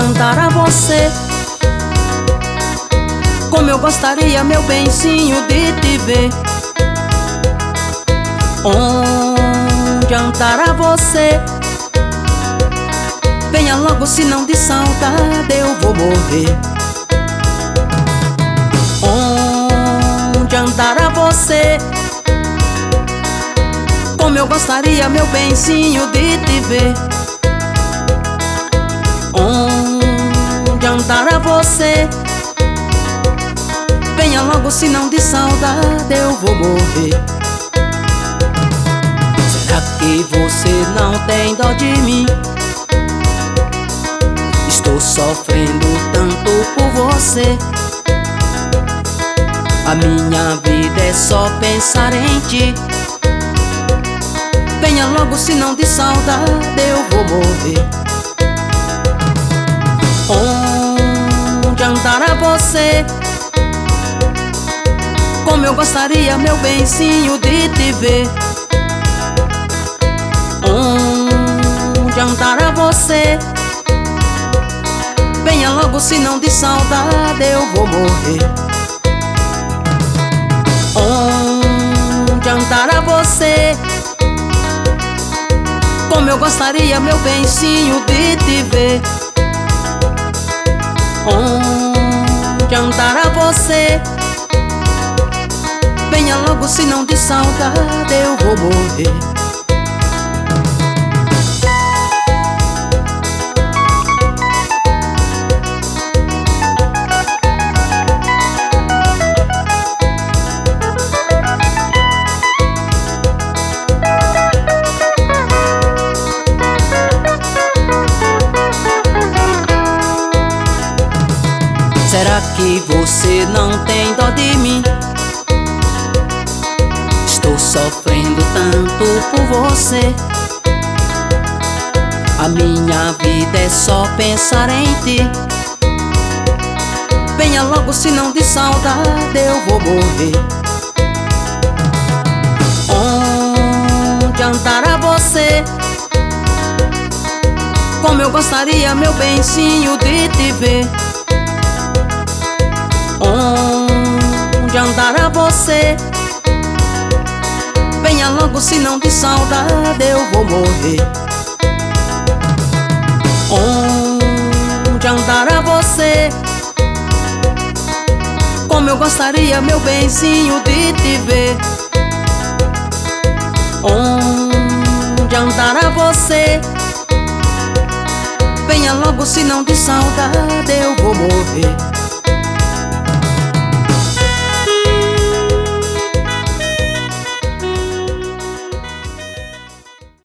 jantar a você. Como eu gostaria, meu benzinho, de te ver. Jantar a você. Venha logo, senão de saudade eu vou morrer. Jantar a você. Como eu gostaria, meu benzinho, de te ver. Jantar a você. Venha logo, senão de saudade eu vou morrer. Será que você não tem dó de mim? Estou sofrendo tanto por você. A minha vida é só pensar em ti. Venha logo, senão de saudade eu vou morrer. Jantar a você. Como eu gostaria, meu benzinho, de te ver. Jantar a você. Venha logo, senão de saudade eu vou morrer. Jantar a você. Como eu gostaria, meu benzinho, de te ver. Jantar a você. Venha logo, senão de saudade eu vou morrer. Será que você não tem dó de mim? Estou sofrendo tanto por você. A minha vida é só pensar em ti. Venha logo, senão de saudade eu vou morrer. Jantar a você. Como eu gostaria, meu benzinho, de te ver. Jantar a você. Venha logo, senão de saudade eu vou morrer. Jantar a você. Como eu gostaria, meu benzinho, de te ver. Jantar a você. Venha logo, senão de saudade eu vou morrer.